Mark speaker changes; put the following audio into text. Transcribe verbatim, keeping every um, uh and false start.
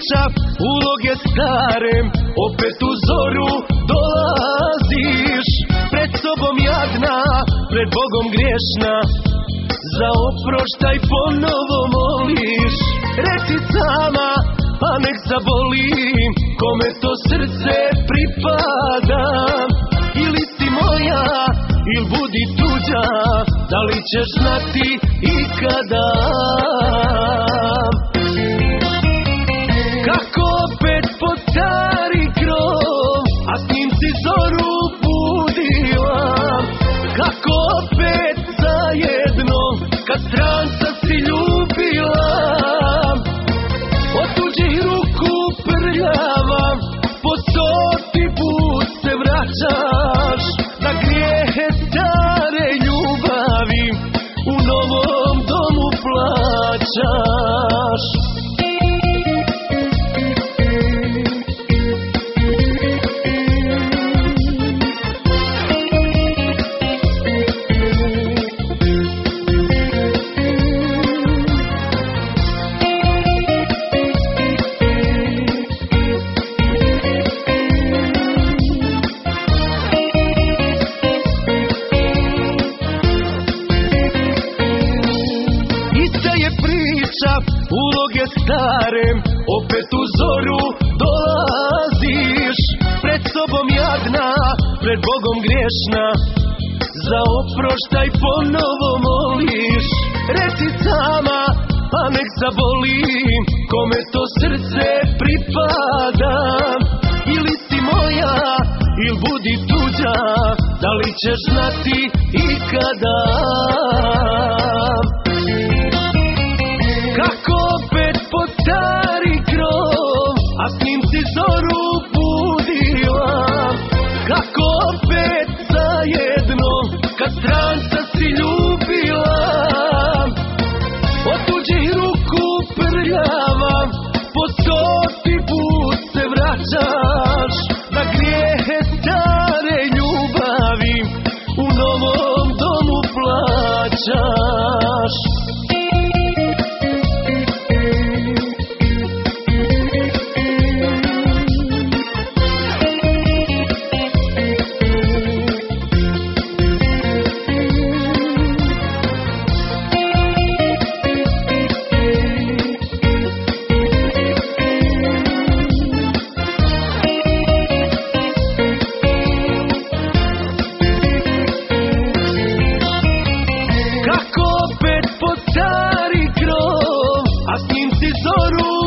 Speaker 1: priča, uloge stare, opet u zoru dolaziš. Pred sobom jadna, pred Bogom griješna, za oproštaj ponovo moliš. Reci sama, pa nek zaboli, kome to srce pripada. Ili si moja, il budi tuđa, da li ćeš znati ikada? Kako opet pod stari krov, a s njim si zoru budila. Kako opet zajedno, kad stranca si ljubila. Od tuđih ruku prljava, po stoti put se vraćaš. Na grijehe stare ljubavi u novom domu plaćaš. Uloge stare, opet u zoru dolaziš. Pred sobom jadna, pred Bogom griješna, za oproštaj ponovo moliš. Reci sama, pa nek zaboli, kome to srce pripada. Ili si moja, il budi tuđa, da li ćeš znati ikada? Kako opet pod stari krov, a s njim si zoru budila. Kako opet zajedno, kad stranca si ljubila. Od tuđih ruku prljava, po stoti put se vraćaš. Na grijehe stare ljubavi u novom domu plaćaš. Kako opet pod stari krov, a s njim si zoru